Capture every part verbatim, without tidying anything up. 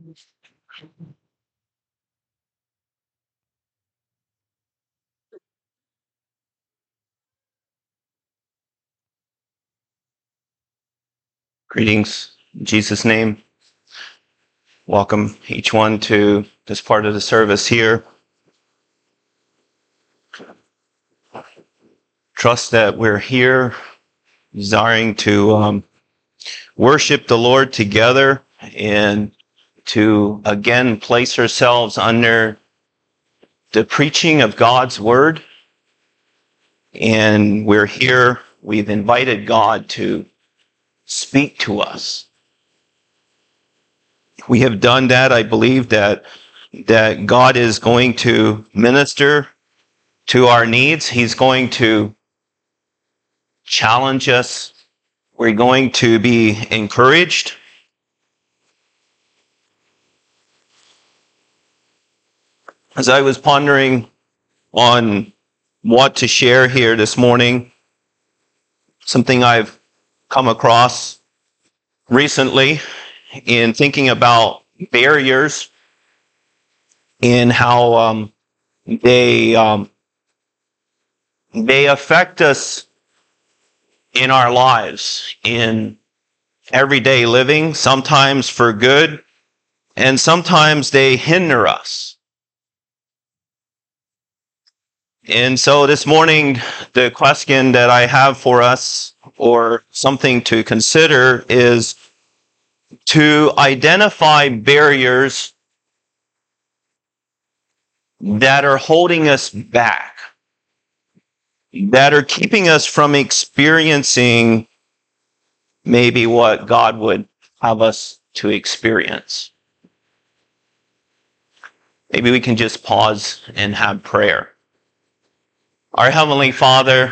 Greetings in Jesus' name. Welcome each one to this part of the service here. Trust that we're here desiring to um, worship the Lord together and to again place ourselves under the preaching of God's word. And we're here, we've invited God to speak to us. We have done that. I believe that that God is going to minister to our needs. He's going to challenge us. We're going to be encouraged. As I was pondering on what to share here this morning, something I've come across recently in thinking about barriers and how um, they um, they affect us in our lives, in everyday living, sometimes for good, and sometimes they hinder us. And so this morning, the question that I have for us, or something to consider, is to identify barriers that are holding us back, that are keeping us from experiencing maybe what God would have us to experience. Maybe we can just pause and have prayer. Our Heavenly Father,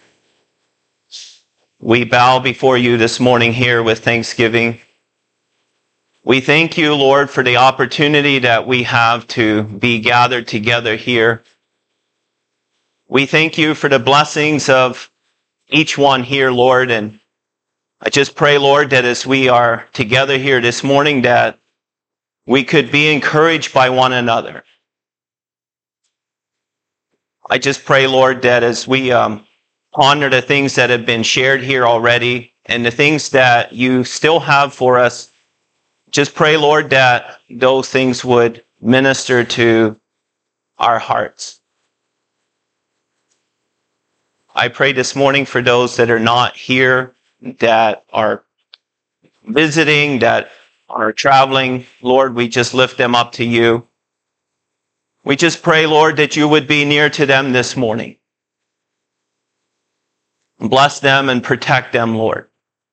we bow before you this morning here with thanksgiving. We thank you, Lord, for the opportunity that we have to be gathered together here. We thank you for the blessings of each one here, Lord, and I just pray, Lord, that as we are together here this morning, that we could be encouraged by one another. I just pray, Lord, that as we um, ponder the things that have been shared here already and the things that you still have for us, just pray, Lord, that those things would minister to our hearts. I pray this morning for those that are not here, that are visiting, that are traveling. Lord, we just lift them up to you. We just pray, Lord, that you would be near to them this morning. Bless them and protect them, Lord.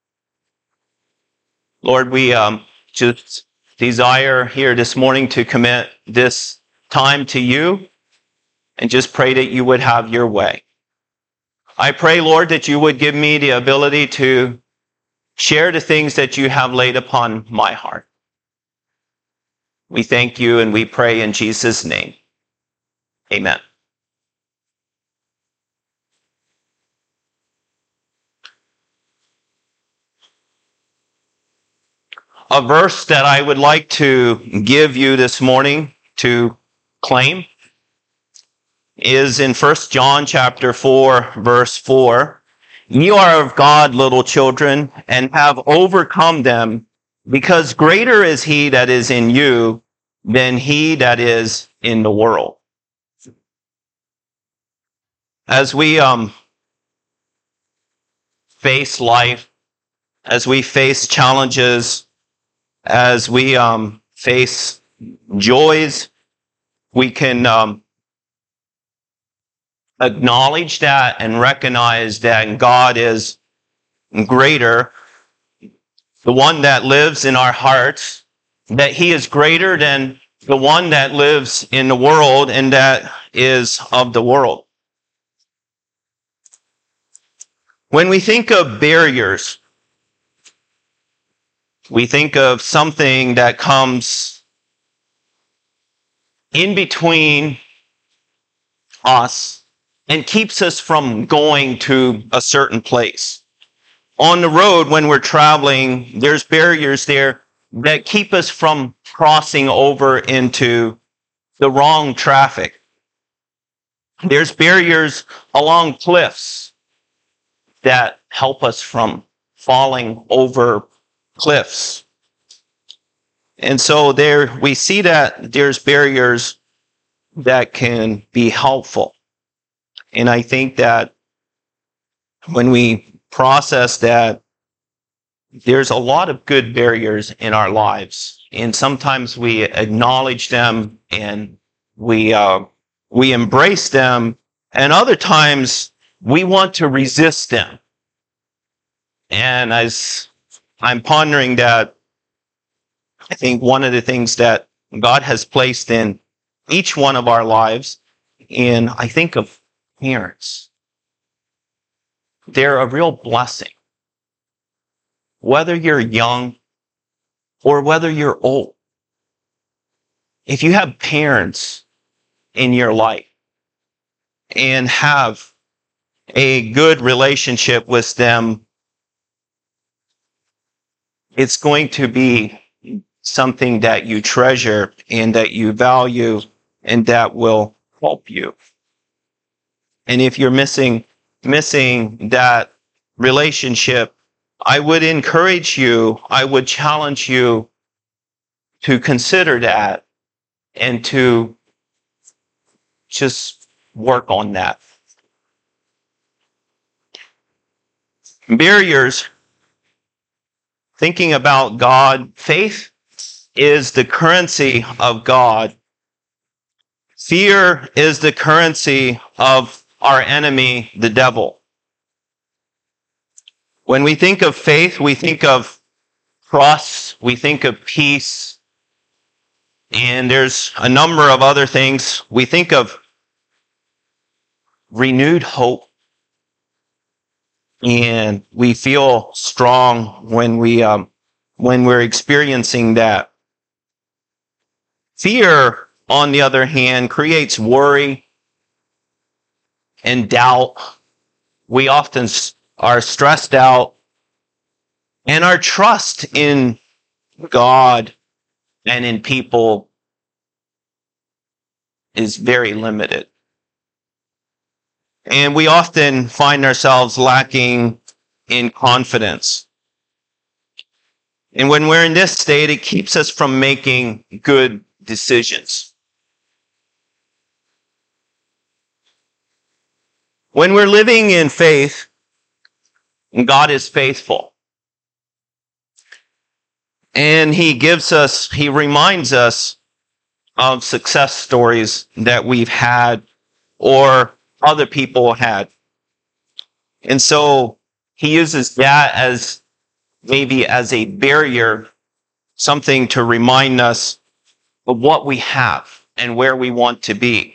Lord, we um, just desire here this morning to commit this time to you and just pray that you would have your way. I pray, Lord, that you would give me the ability to share the things that you have laid upon my heart. We thank you and we pray in Jesus' name. Amen. A verse that I would like to give you this morning to claim is in First John chapter four, verse four. You are of God, little children, and have overcome them, because greater is he that is in you than he that is in the world. As we um, face life, as we face challenges, as we um, face joys, we can um, acknowledge that and recognize that God is greater, the one that lives in our hearts, that he is greater than the one that lives in the world and that is of the world. When we think of barriers, we think of something that comes in between us and keeps us from going to a certain place. On the road, when we're traveling, there's barriers there that keep us from crossing over into the wrong traffic. There's barriers along cliffs that help us from falling over cliffs. And so there we see that there's barriers that can be helpful. And I think that when we process that, there's a lot of good barriers in our lives. And sometimes we acknowledge them and we uh, we embrace them. And other times we want to resist them. And as I'm pondering that, I think one of the things that God has placed in each one of our lives, and I think of parents, they're a real blessing. Whether you're young or whether you're old, if you have parents in your life and have a good relationship with them, it's going to be something that you treasure and that you value and that will help you. And if you're missing missing that relationship, I would encourage you, I would challenge you to consider that and to just work on that. Barriers, thinking about God, faith is the currency of God. Fear is the currency of our enemy, the devil. When we think of faith, we think of trust, we think of peace, and there's a number of other things. We think of renewed hope, and we feel strong when we um, when we're experiencing that. Fear, on the other hand, creates worry and doubt. We often are stressed out, and our trust in God and in people is very limited. And we often find ourselves lacking in confidence. And when we're in this state, it keeps us from making good decisions. When we're living in faith, God is faithful. And he gives us, he reminds us of success stories that we've had or other people had. And so he uses that as maybe as a barrier, something to remind us of what we have and where we want to be.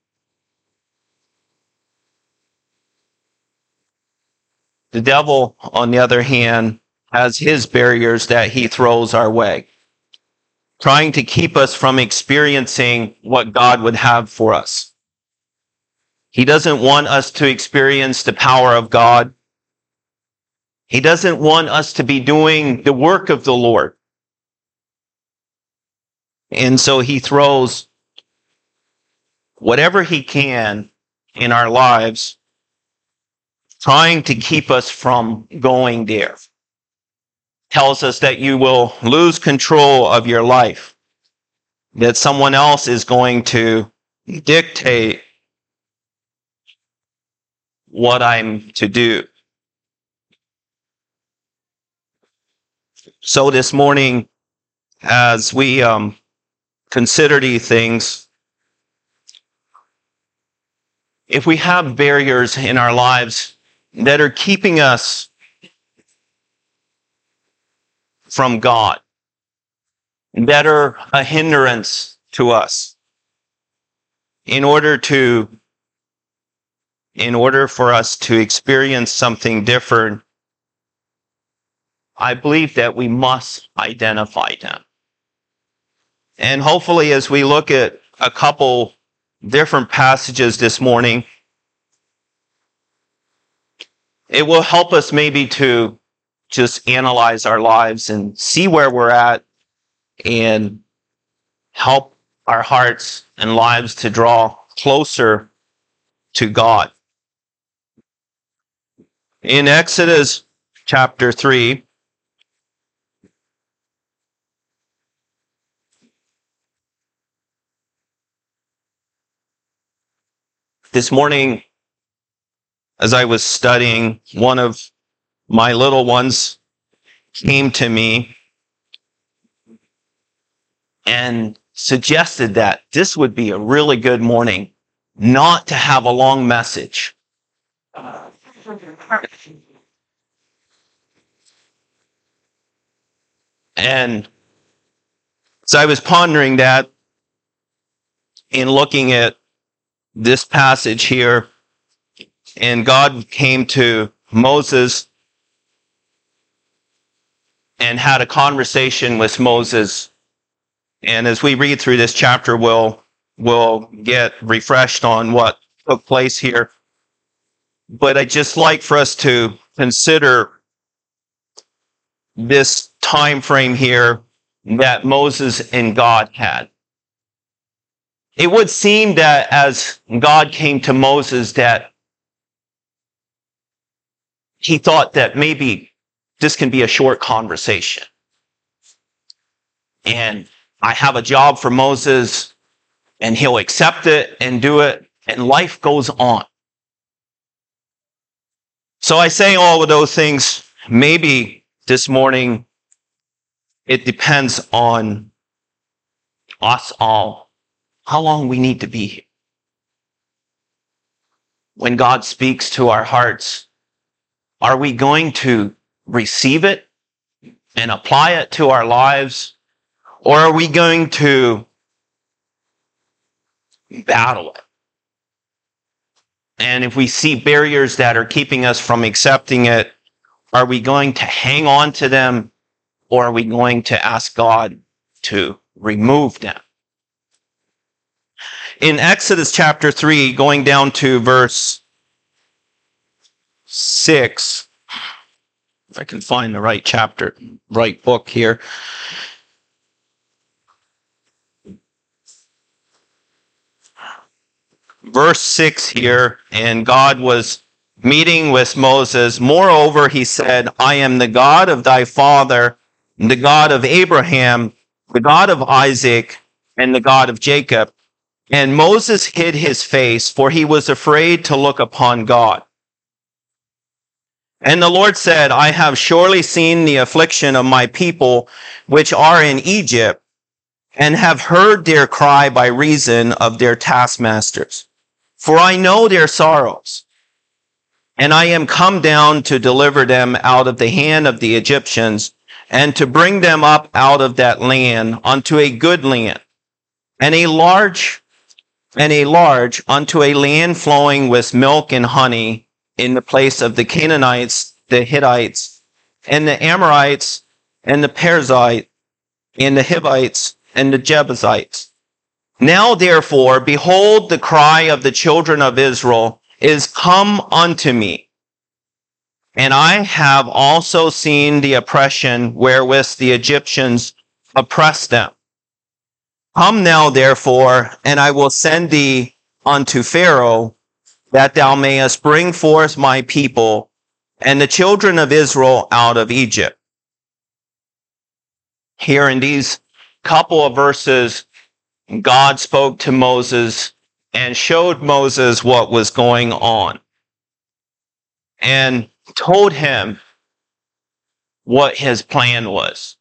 The devil, on the other hand, has his barriers that he throws our way, trying to keep us from experiencing what God would have for us. He doesn't want us to experience the power of God. He doesn't want us to be doing the work of the Lord. And so he throws whatever he can in our lives, trying to keep us from going there. Tells us that you will lose control of your life, that someone else is going to dictate what I'm to do. So this morning, as we um, consider these things, if we have barriers in our lives that are keeping us from God, that are a hindrance to us, in order to, in order for us to experience something different, I believe that we must identify them. And hopefully, as we look at a couple different passages this morning, it will help us maybe to just analyze our lives and see where we're at and help our hearts and lives to draw closer to God. In Exodus chapter three, this morning, as I was studying, one of my little ones came to me and suggested that this would be a really good morning not to have a long message. And so I was pondering that and looking at this passage here, and God came to Moses and had a conversation with Moses. And as we read through this chapter, we'll, we'll get refreshed on what took place here. But I'd just like for us to consider this time frame here that Moses and God had. It would seem that as God came to Moses, that he thought that maybe this can be a short conversation. And I have a job for Moses, and he'll accept it and do it, and life goes on. So I say all of those things. Maybe this morning it depends on us all, how long we need to be here. When God speaks to our hearts, are we going to receive it and apply it to our lives? Or are we going to battle it? And if we see barriers that are keeping us from accepting it, are we going to hang on to them, or are we going to ask God to remove them? In Exodus chapter three, going down to verse six, if I can find the right chapter, right book here. Verse six here, and God was meeting with Moses. Moreover, he said, I am the God of thy father, the God of Abraham, the God of Isaac, and the God of Jacob. And Moses hid his face, for he was afraid to look upon God. And the Lord said, I have surely seen the affliction of my people, which are in Egypt, and have heard their cry by reason of their taskmasters. For I know their sorrows, and I am come down to deliver them out of the hand of the Egyptians, and to bring them up out of that land unto a good land, and a large, and a large unto a land flowing with milk and honey, in the place of the Canaanites, the Hittites, and the Amorites, and the Perizzites, and the Hivites, and the Jebusites. Now therefore, behold, the cry of the children of Israel is come unto me. And I have also seen the oppression wherewith the Egyptians oppress them. Come now therefore, and I will send thee unto Pharaoh, that thou mayest bring forth my people and the children of Israel out of Egypt. Here in these couple of verses, God spoke to Moses and showed Moses what was going on and told him what his plan was.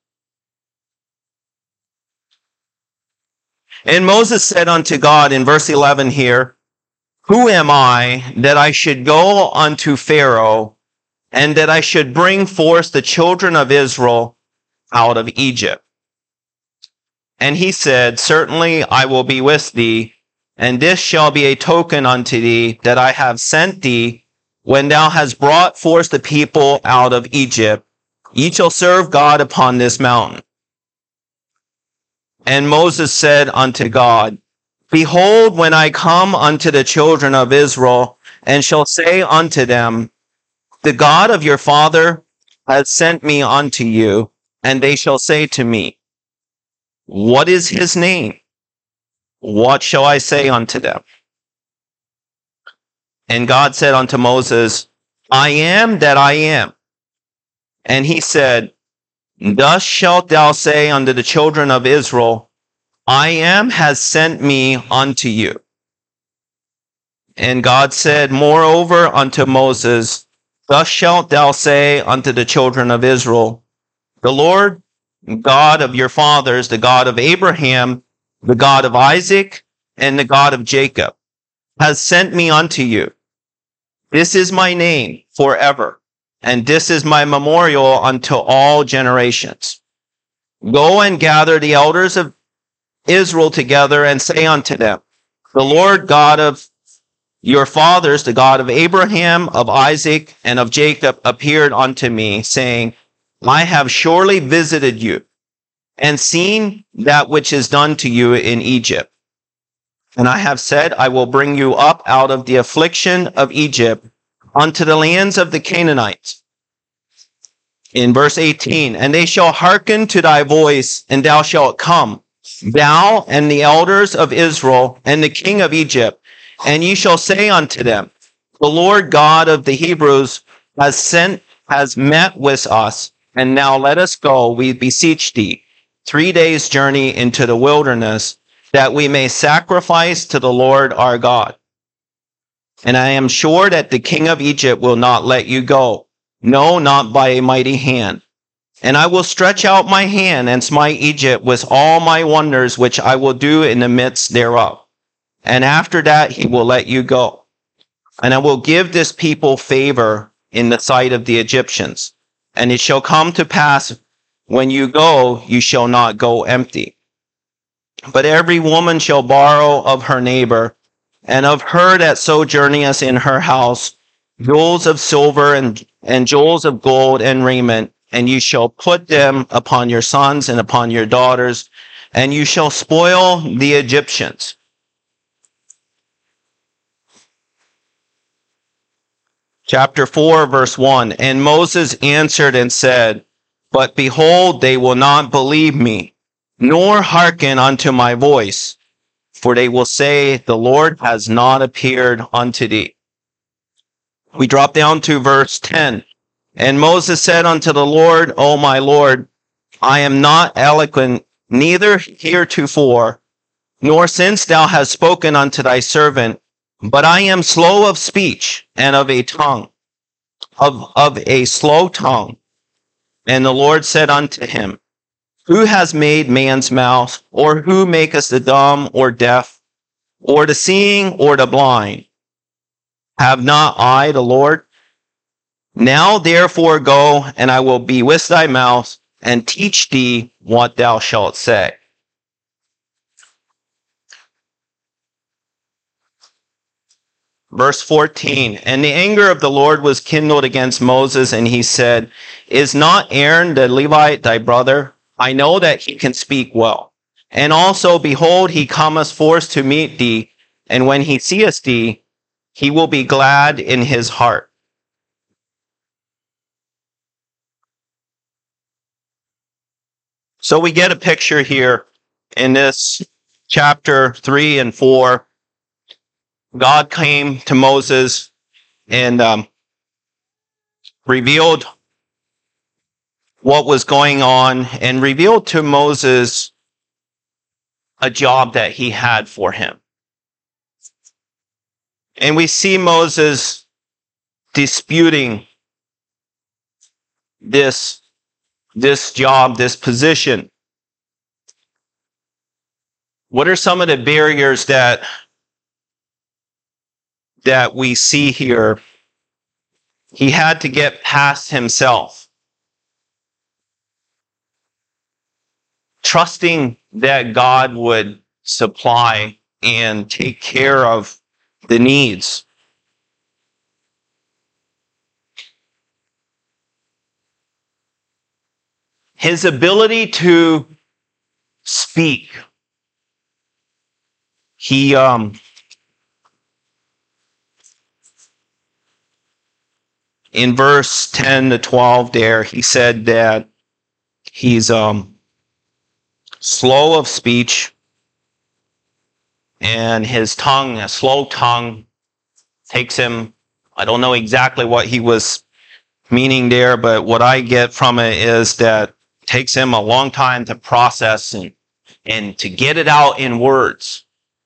And Moses said unto God in verse eleven here, who am I that I should go unto Pharaoh, and that I should bring forth the children of Israel out of Egypt? And he said, certainly I will be with thee, and this shall be a token unto thee that I have sent thee when thou hast brought forth the people out of Egypt. Ye shall serve God upon this mountain. And Moses said unto God, behold, when I come unto the children of Israel, and shall say unto them, the God of your father has sent me unto you, and they shall say to me, What is his name? What shall I say unto them? And God said unto Moses, I am that I am. And he said, Thus shalt thou say unto the children of Israel, I am has sent me unto you. And God said, Moreover unto Moses, Thus shalt thou say unto the children of Israel, The Lord God of your fathers, the God of Abraham, the God of Isaac, and the God of Jacob, has sent me unto you. This is my name forever, and this is my memorial unto all generations. Go and gather the elders of Israel together, and say unto them, The Lord God of your fathers, the God of Abraham, of Isaac, and of Jacob, appeared unto me, saying, I have surely visited you, and seen that which is done to you in Egypt. And I have said, I will bring you up out of the affliction of Egypt unto the lands of the Canaanites. In verse eighteen, And they shall hearken to thy voice, and thou shalt come, thou and the elders of Israel, and the king of Egypt, and ye shall say unto them, The Lord God of the Hebrews has sent, has met with us, and now let us go, we beseech thee, three days' journey into the wilderness, that we may sacrifice to the Lord our God. And I am sure that the king of Egypt will not let you go, no, not by a mighty hand. And I will stretch out my hand and smite Egypt with all my wonders, which I will do in the midst thereof. And after that he will let you go. And I will give this people favor in the sight of the Egyptians. And it shall come to pass, when you go, you shall not go empty. But every woman shall borrow of her neighbor, and of her that sojourneth in her house, jewels of silver and, and jewels of gold and raiment, and you shall put them upon your sons and upon your daughters, and you shall spoil the Egyptians. Chapter four, verse one, And Moses answered and said, But behold, they will not believe me, nor hearken unto my voice, for they will say, The Lord has not appeared unto thee. We drop down to verse ten. And Moses said unto the Lord, O my Lord, I am not eloquent, neither heretofore, nor since thou hast spoken unto thy servant, but I am slow of speech and of a tongue, of, of a slow tongue. And the Lord said unto him, Who has made man's mouth, or who maketh the dumb or deaf, or the seeing or the blind? Have not I the Lord? Now therefore go, and I will be with thy mouth, and teach thee what thou shalt say. Verse fourteen, And the anger of the Lord was kindled against Moses, and he said, Is not Aaron the Levite thy brother? I know that he can speak well. And also, behold, he cometh forth to meet thee, and when he seeth thee, he will be glad in his heart. So we get a picture here in this chapter three and four. God came to Moses and um, revealed what was going on, and revealed to Moses a job that he had for him. And we see Moses disputing this, this job, this position. What are some of the barriers that, that we see here? He had to get past himself, trusting that God would supply and take care of the needs. His ability to speak. He um in verse ten to twelve there, he said that he's um slow of speech, and his tongue, a slow tongue, takes him, I don't know exactly what he was meaning there, but what I get from it is that it takes him a long time to process and, and to get it out in words.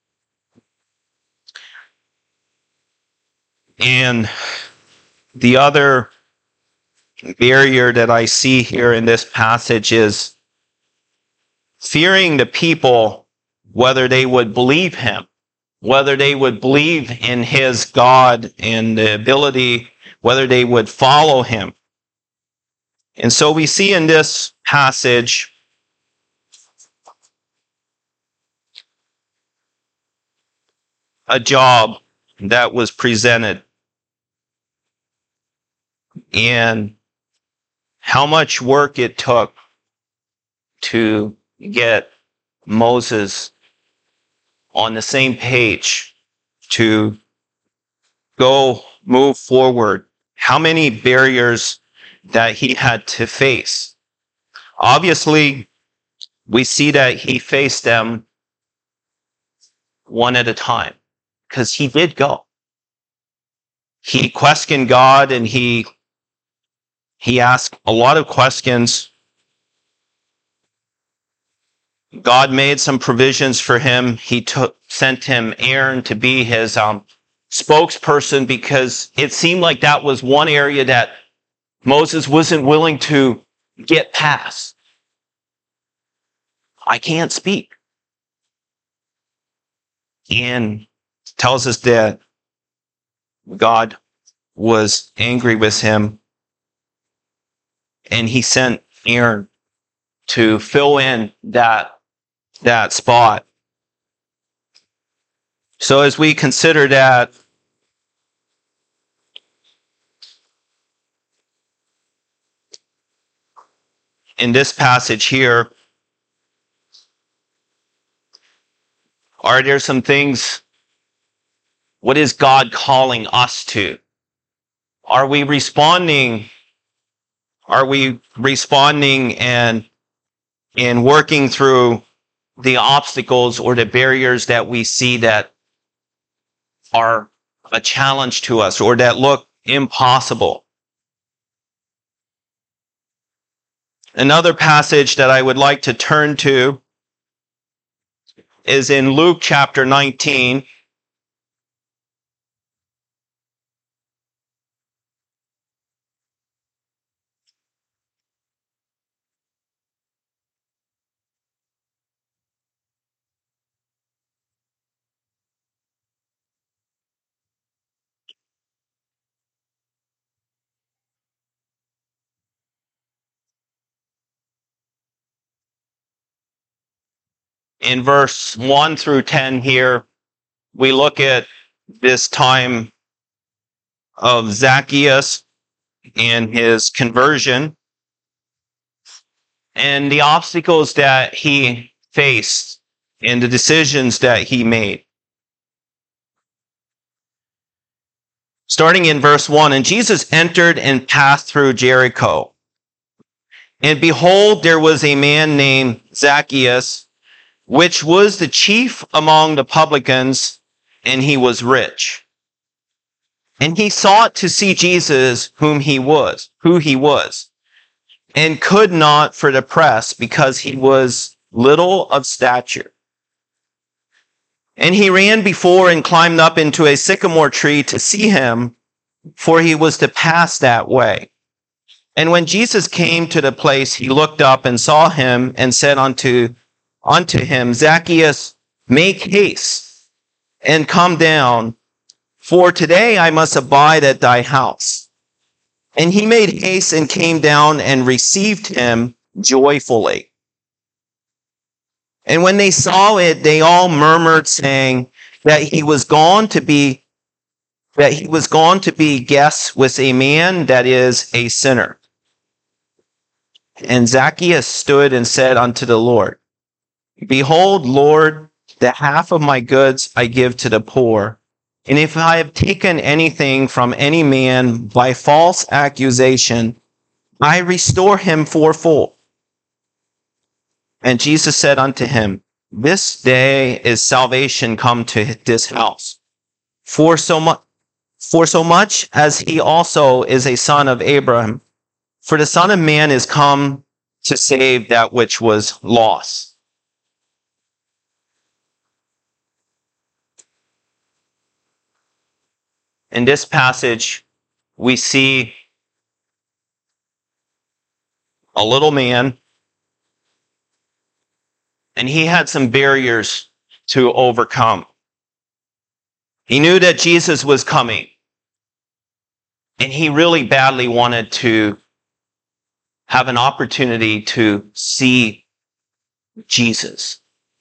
And the other barrier that I see here in this passage is fearing the people, whether they would believe him, whether they would believe in his God and the ability, whether they would follow him. And so we see in this passage a job that was presented, and how much work it took to get Moses on the same page to go move forward. How many barriers that he had to face. Obviously, we see that he faced them one at a time, because he did go. He questioned God, and he he asked a lot of questions. God made some provisions for him. He took sent him Aaron to be his um, spokesperson, because it seemed like that was one area that Moses wasn't willing to get past. I can't speak. And tells us that God was angry with him, and he sent Aaron to fill in that, that spot. So as we consider that, in this passage here, are there some things, what is God calling us to? Are we responding? Are we responding and, and working through the obstacles or the barriers that we see that are a challenge to us or that look impossible? Another passage that I would like to turn to is in Luke chapter nineteen. In verse one through ten here, we look at this time of Zacchaeus and his conversion and the obstacles that he faced and the decisions that he made. Starting in verse one, and Jesus entered and passed through Jericho. And behold, there was a man named Zacchaeus, which was the chief among the publicans, and he was rich. And he sought to see Jesus, whom he was, who he was, and could not for the press, because he was little of stature. And he ran before and climbed up into a sycamore tree to see him, for he was to pass that way. And when Jesus came to the place, he looked up and saw him and said unto unto him, Zacchaeus, make haste and come down, for today I must abide at thy house. And he made haste and came down and received him joyfully. And when they saw it, they all murmured, saying that he was gone to be that he was gone to be guest with a man that is a sinner. And Zacchaeus stood and said unto the Lord, Behold, Lord, the half of my goods I give to the poor. And if I have taken anything from any man by false accusation, I restore him fourfold. And Jesus said unto him, This day is salvation come to this house. For so much, for so much as he also is a son of Abraham. For the Son of Man is come to save that which was lost. In this passage, we see a little man, and he had some barriers to overcome. He knew that Jesus was coming, and he really badly wanted to have an opportunity to see Jesus.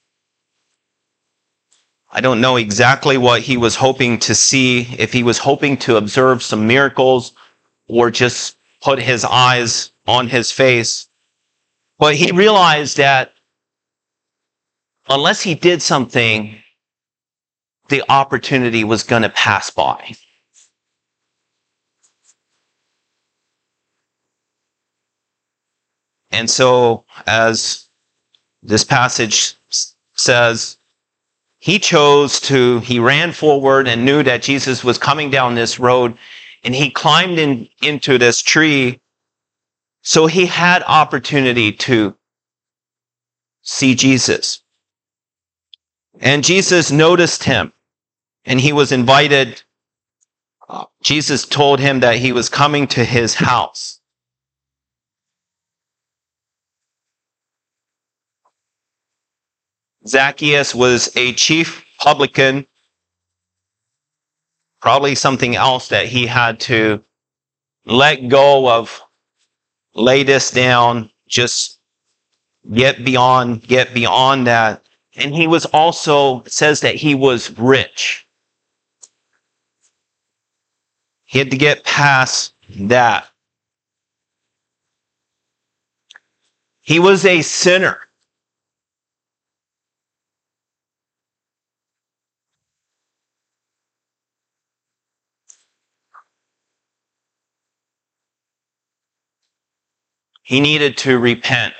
I don't know exactly what he was hoping to see, if he was hoping to observe some miracles or just put his eyes on his face. But he realized that unless he did something, the opportunity was going to pass by. And so, as this passage says, he chose to, he ran forward and knew that Jesus was coming down this road, and he climbed in, into this tree. So he had opportunity to see Jesus. And Jesus noticed him, and he was invited. Jesus told him that he was coming to his house. Zacchaeus was a chief publican, probably something else that he had to let go of, lay this down, just get beyond, get beyond that. And he was also, it says that he was rich. He had to get past that. He was a sinner. He needed to repent.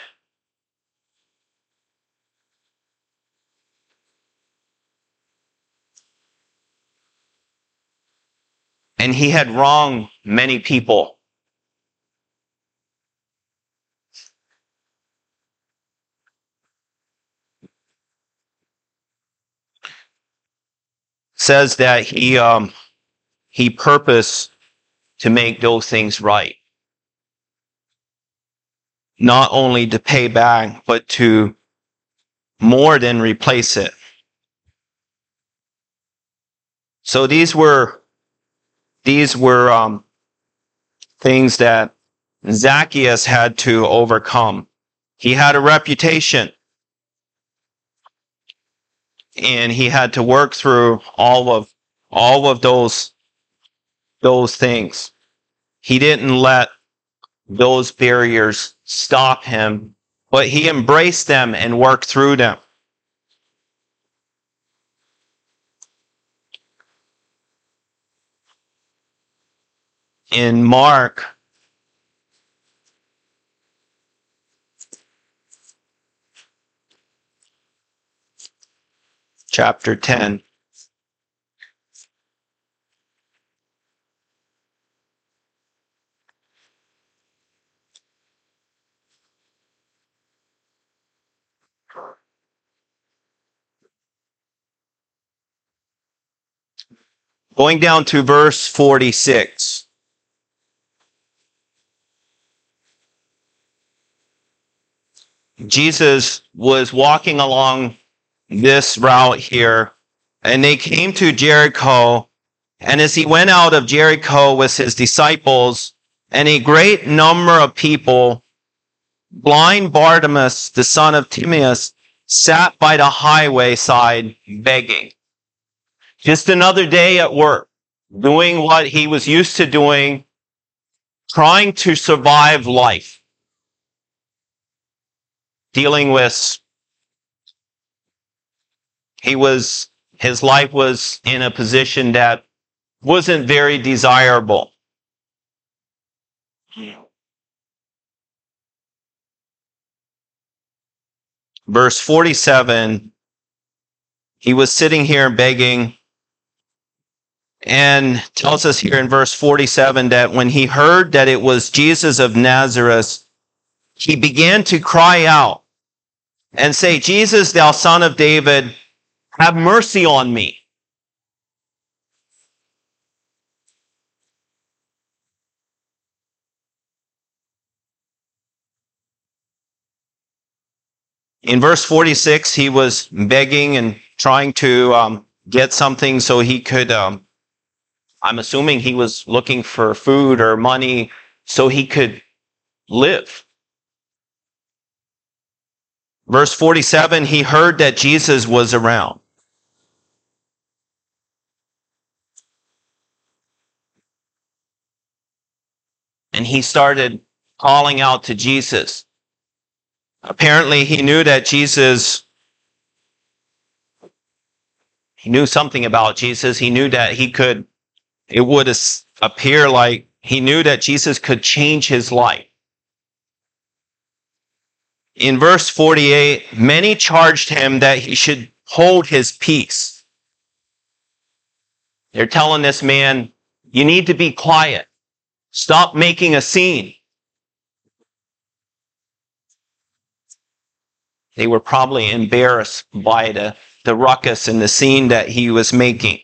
And he had wronged many people. Says that he um, he purposed to make those things right. Not only to pay back, but to more than replace it. So these were these were um, things that Zacchaeus had to overcome. He had a reputation, and he had to work through all of all of those those things. He didn't let those barriers stop him, but he embraced them and worked through them. In Mark chapter ten, going down to verse forty-six. Jesus was walking along this route here, and they came to Jericho. And as he went out of Jericho with his disciples and a great number of people, blind Bartimaeus, the son of Timaeus, sat by the highway side begging. Just another day at work, doing what he was used to doing, trying to survive life, dealing with, he was, his life was in a position that wasn't very desirable. verse forty-seven, he was sitting here begging, and tells us here in verse forty-seven that when he heard that it was Jesus of Nazareth, he began to cry out and say, "Jesus, thou son of David, have mercy on me." In verse forty-six, he was begging and trying to um, get something so he could, um, I'm assuming he was looking for food or money so he could live. Verse forty-seven, he heard that Jesus was around. And he started calling out to Jesus. Apparently, he knew that Jesus, he knew something about Jesus. He knew that he could, it would appear like he knew that Jesus could change his life. In verse forty-eight, many charged him that he should hold his peace. They're telling this man, you need to be quiet. Stop making a scene. They were probably embarrassed by the, the ruckus and the scene that he was making.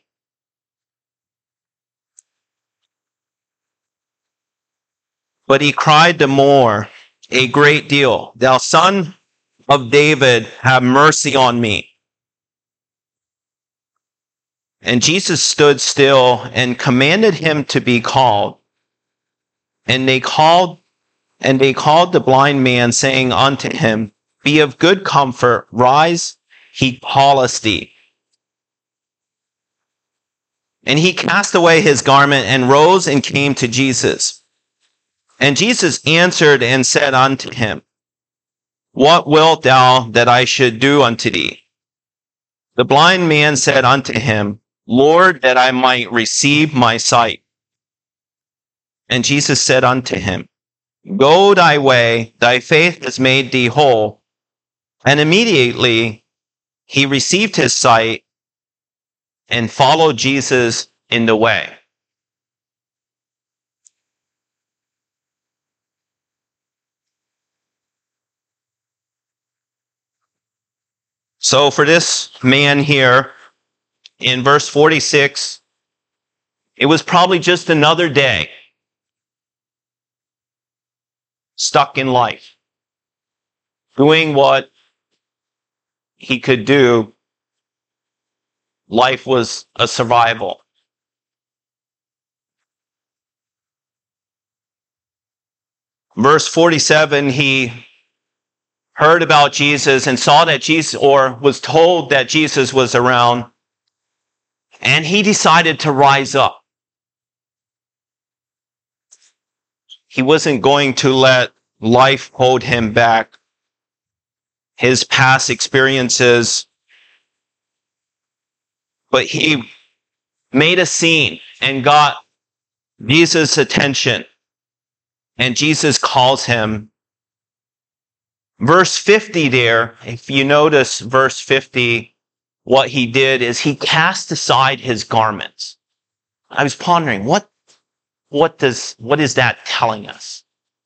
But he cried the more, a great deal, "Thou son of David, have mercy on me." And Jesus stood still and commanded him to be called. And they called, and they called the blind man, saying unto him, "Be of good comfort, rise, he calleth thee." And he cast away his garment and rose and came to Jesus. And Jesus answered and said unto him, "What wilt thou that I should do unto thee?" The blind man said unto him, "Lord, that I might receive my sight." And Jesus said unto him, "Go thy way, thy faith has made thee whole." And immediately he received his sight and followed Jesus in the way. So for this man here, in verse forty-six, it was probably just another day stuck in life, doing what he could do. Life was a survival. Verse forty-seven, he heard about Jesus and saw that Jesus, or was told that Jesus was around, and he decided to rise up. He wasn't going to let life hold him back. His past experiences, but he made a scene and got Jesus' attention. And Jesus calls him. Verse fifty there, if you notice verse fifty, what he did is he cast aside his garments. I was pondering, what, what does, what is that telling us?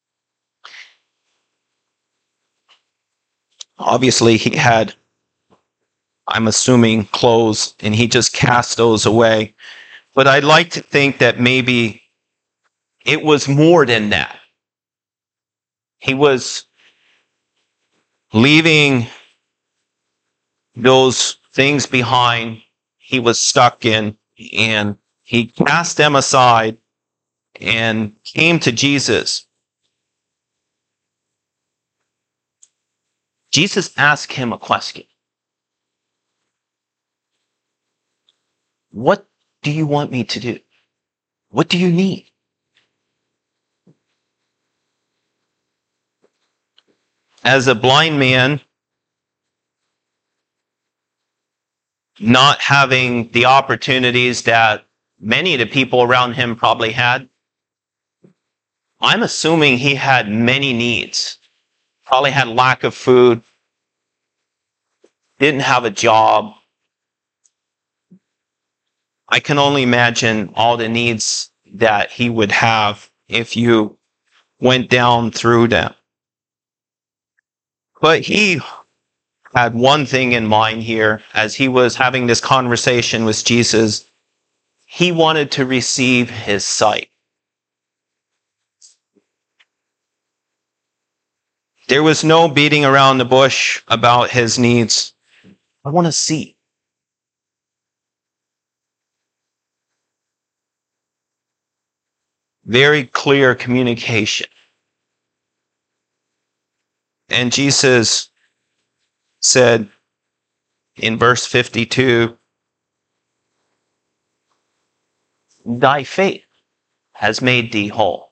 Obviously, he had, I'm assuming, clothes, and he just cast those away. But I'd like to think that maybe it was more than that. He was leaving those things behind he was stuck in, and he cast them aside and came to Jesus. Jesus asked him a question. What do you want me to do? What do you need? As a blind man, not having the opportunities that many of the people around him probably had, I'm assuming he had many needs. Probably had lack of food, didn't have a job. I can only imagine all the needs that he would have if you went down through them. But he had one thing in mind here as he was having this conversation with Jesus. He wanted to receive his sight. There was no beating around the bush about his needs. I want to see. Very clear communication. And Jesus said in verse fifty-two, thy faith has made thee whole.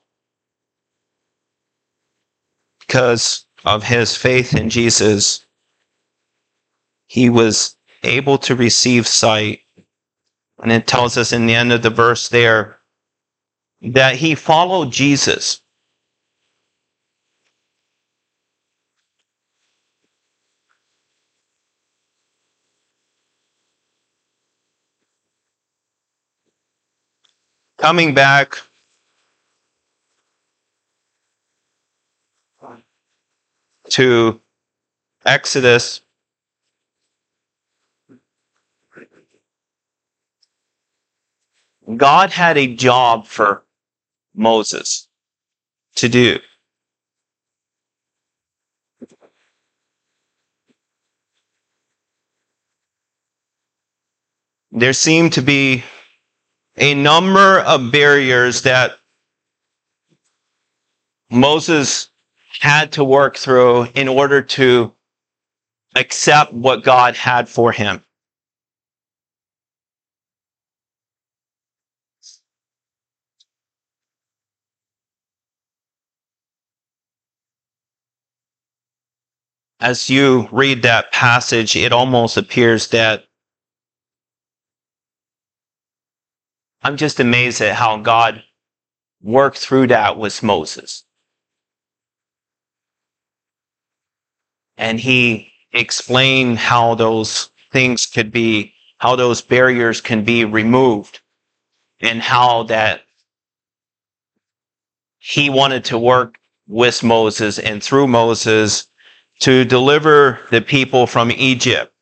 Because of his faith in Jesus, he was able to receive sight. And it tells us in the end of the verse there that he followed Jesus. Coming back to Exodus, God had a job for Moses to do. There seemed to be a number of barriers that Moses had to work through in order to accept what God had for him. As you read that passage, it almost appears that I'm just amazed at how God worked through that with Moses. And he explained how those things could be, how those barriers can be removed, and how that he wanted to work with Moses and through Moses to deliver the people from Egypt.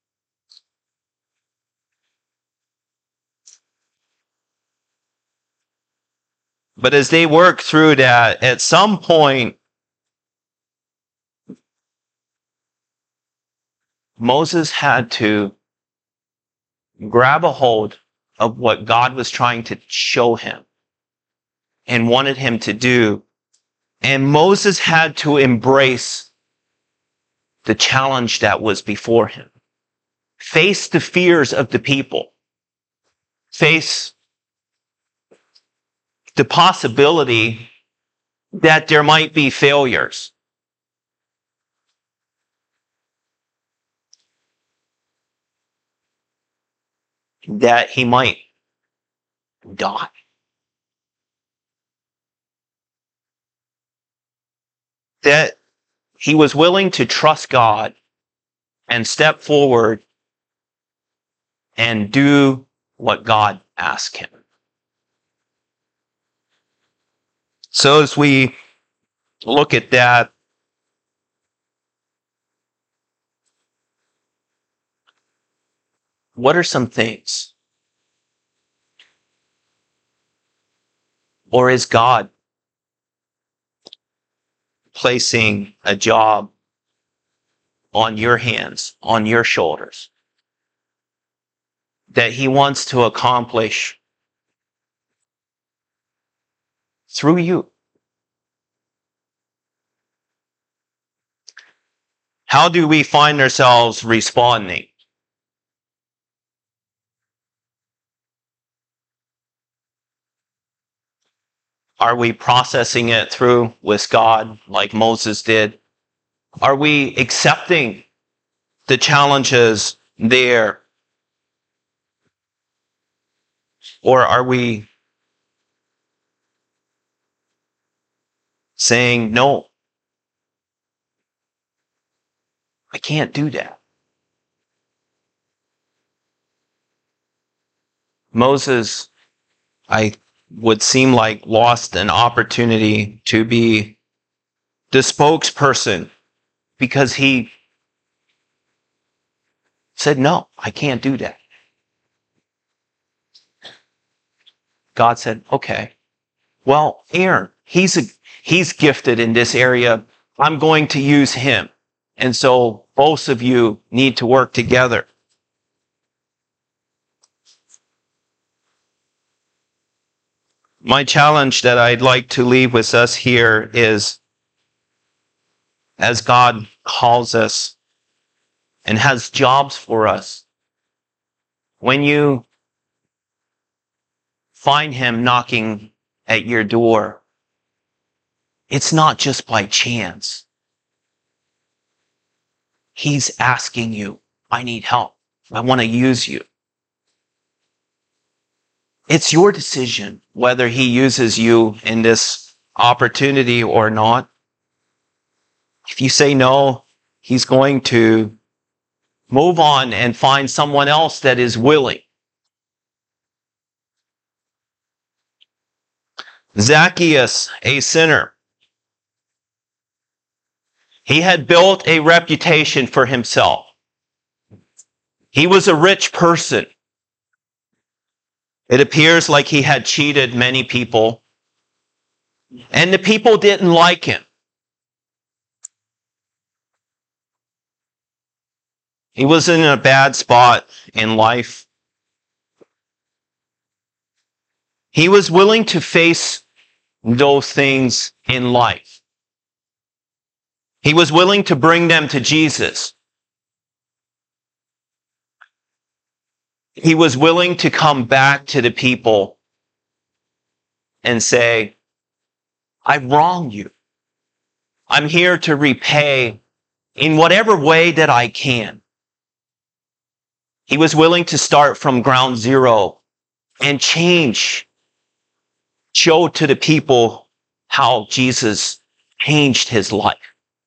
But as they worked through that, at some point, Moses had to grab a hold of what God was trying to show him and wanted him to do. And Moses had to embrace the challenge that was before him. Face the fears of the people. Face the possibility that there might be failures. That he might die. That he was willing to trust God and step forward and do what God asked him. So as we look at that, what are some things? Or is God placing a job on your hands, on your shoulders, that he wants to accomplish through you? How do we find ourselves responding? Are we processing it through with God like Moses did? Are we accepting the challenges there? Or are we saying, no, I can't do that? Moses, I would seem like, lost an opportunity to be the spokesperson because he said, no, I can't do that. God said, okay, well, Aaron, he's a, he's gifted in this area. I'm going to use him. And so both of you need to work together. My challenge that I'd like to leave with us here is, as God calls us and has jobs for us, when you find him knocking at your door, it's not just by chance. He's asking you, I need help. I want to use you. It's your decision whether he uses you in this opportunity or not. If you say no, he's going to move on and find someone else that is willing. Zacchaeus, a sinner, he had built a reputation for himself. He was a rich person. It appears like he had cheated many people, and the people didn't like him. He was in a bad spot in life. He was willing to face those things in life. He was willing to bring them to Jesus. He was willing to come back to the people and say, I wronged you. I'm here to repay in whatever way that I can. He was willing to start from ground zero and change, show to the people how Jesus changed his life.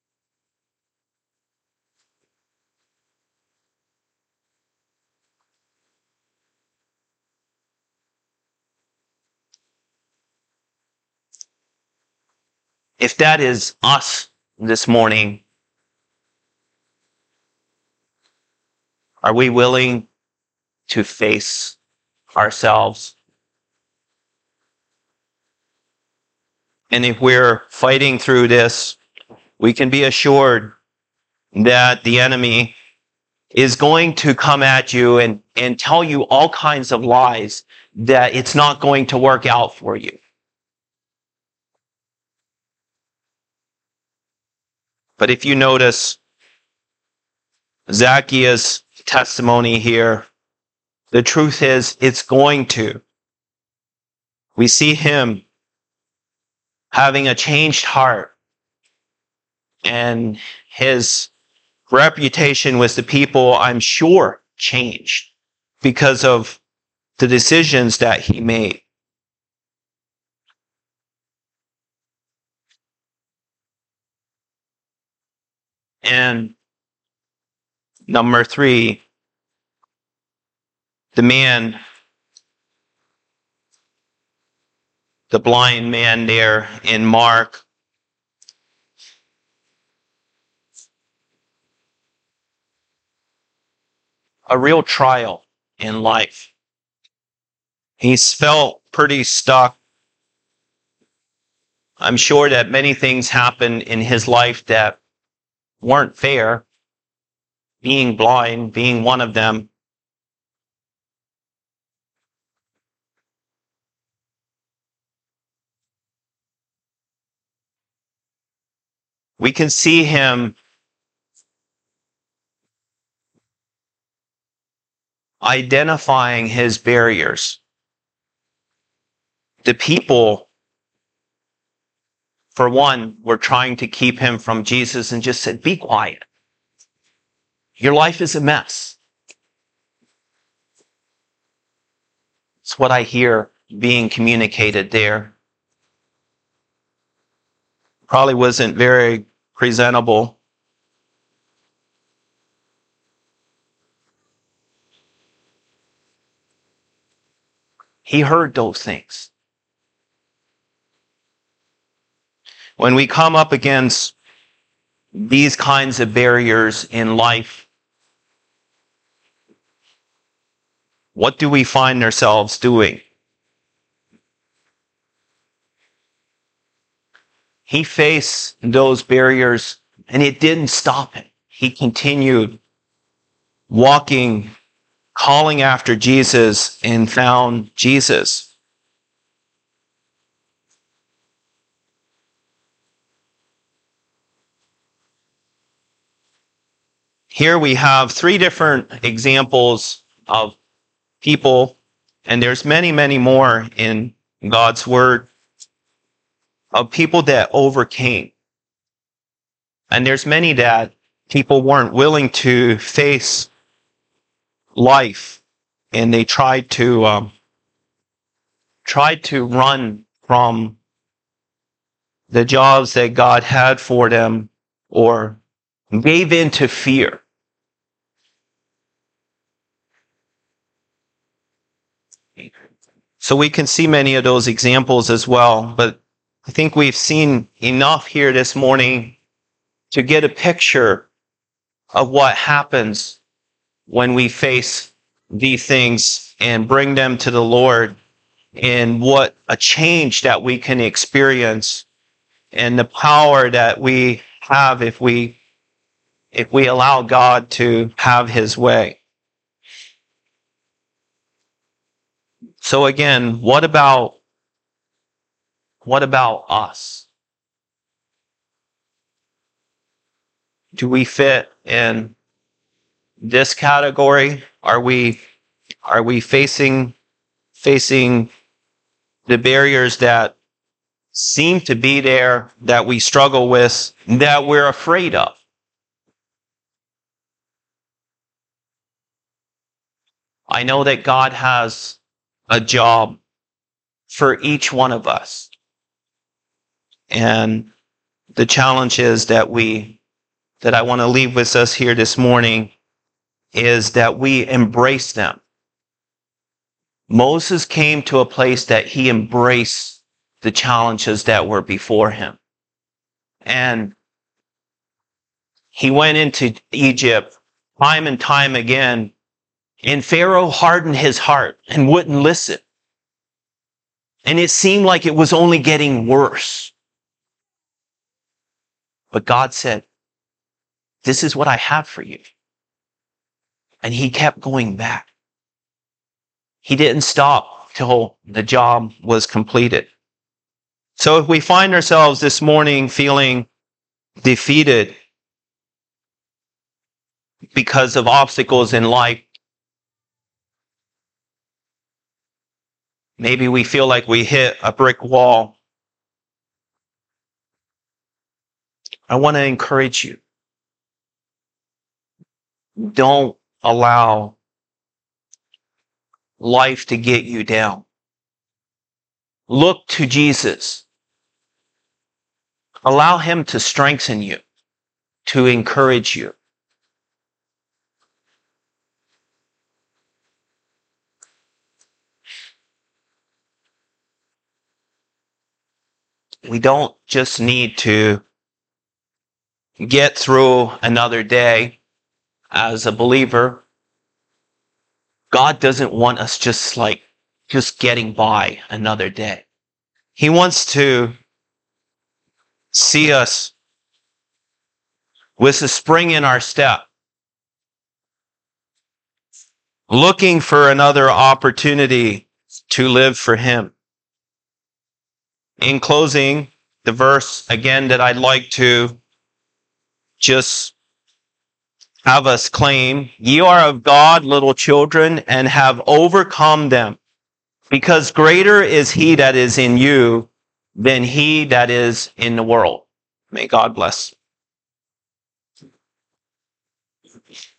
If that is us this morning, are we willing to face ourselves? And if we're fighting through this, we can be assured that the enemy is going to come at you and, and tell you all kinds of lies that it's not going to work out for you. But if you notice Zacchaeus' testimony here, the truth is it's going to. We see him having a changed heart, and his reputation with the people, I'm sure, changed because of the decisions that he made. And number three, the man, the blind man there in Mark, a real trial in life. He's felt pretty stuck. I'm sure that many things happened in his life that weren't fair, being blind being one of them. We can see him identifying his barriers. The people, for one, were trying to keep him from Jesus and just said, be quiet. Your life is a mess. It's what I hear being communicated there. Probably wasn't very presentable. He heard those things. When we come up against these kinds of barriers in life, what do we find ourselves doing? He faced those barriers and it didn't stop him. He continued walking, calling after Jesus, and found Jesus. Here we have three different examples of people, and there's many, many more in God's Word, of people that overcame. And there's many that people weren't willing to face life, and they tried to um, tried to run from the jobs that God had for them, or gave in to fear. So we can see many of those examples as well, but I think we've seen enough here this morning to get a picture of what happens when we face these things and bring them to the Lord, and what a change that we can experience, and the power that we have if we if we allow God to have his way. So again, what about what about us? Do we fit in this category? Are we are we facing facing the barriers that seem to be there, that we struggle with, that we're afraid of? I know that God has a job for each one of us. And the challenge is that we, that I want to leave with us here this morning, is that we embrace them. Moses came to a place that he embraced the challenges that were before him. And he went into Egypt time and time again, and Pharaoh hardened his heart and wouldn't listen. And it seemed like it was only getting worse. But God said, "This is what I have for you." And he kept going back. He didn't stop till the job was completed. So if we find ourselves this morning feeling defeated because of obstacles in life, maybe we feel like we hit a brick wall, I want to encourage you. Don't allow life to get you down. Look to Jesus. Allow him to strengthen you, to encourage you. We don't just need to get through another day as a believer. God doesn't want us just like just getting by another day. He wants to see us with a spring in our step, looking for another opportunity to live for him. In closing, the verse again that I'd like to just have us claim: "Ye are of God, little children, and have overcome them, because greater is he that is in you than he that is in the world." May God bless.